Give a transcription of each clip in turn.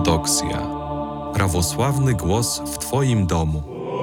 Ortodoksja. Prawosławny głos w Twoim domu.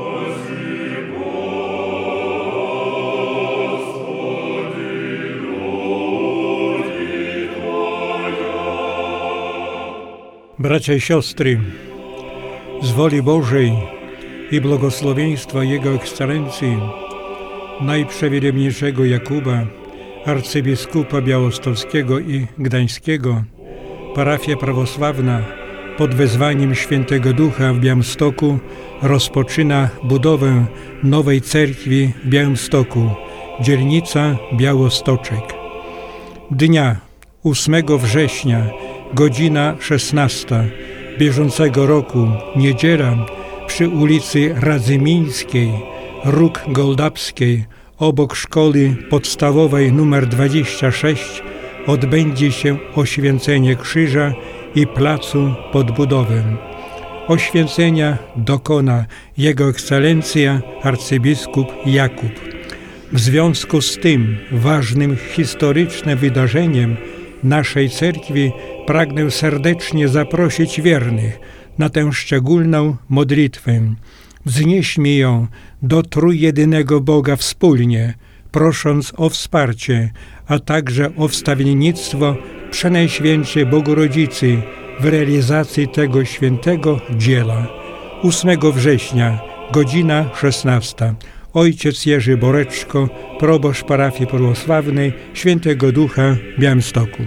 Bracia i siostry, z woli Bożej i błogosławieństwa Jego Ekscelencji, najprzewielebniejszego Jakuba, arcybiskupa białostockiego i gdańskiego, parafia prawosławna pod wezwaniem Świętego Ducha w Białymstoku rozpoczyna budowę nowej cerkwi w Białymstoku, dzielnica Białostoczek. Dnia 8 września, godzina 16 bieżącego roku, niedziela, przy ulicy Radzymińskiej, Róg Goldapskiej, obok szkoły podstawowej nr 26, odbędzie się oświęcenie krzyża i placu pod budowę. Oświęcenia dokona Jego Ekscelencja arcybiskup Jakub. W związku z tym ważnym historycznym wydarzeniem naszej cerkwi pragnę serdecznie zaprosić wiernych na tę szczególną modlitwę. Wznieśmy ją do trójjedynego Boga wspólnie, prosząc o wsparcie, a także o wstawiennictwo Przenajświętszej Bogorodzicy w realizacji tego świętego dzieła. 8 września, godzina 16. Ojciec Jerzy Boreczko, proboszcz parafii prawosławnej Świętego Ducha w Białymstoku.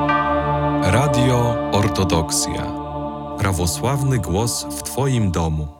Radio Ortodoksja. Prawosławny głos w Twoim domu.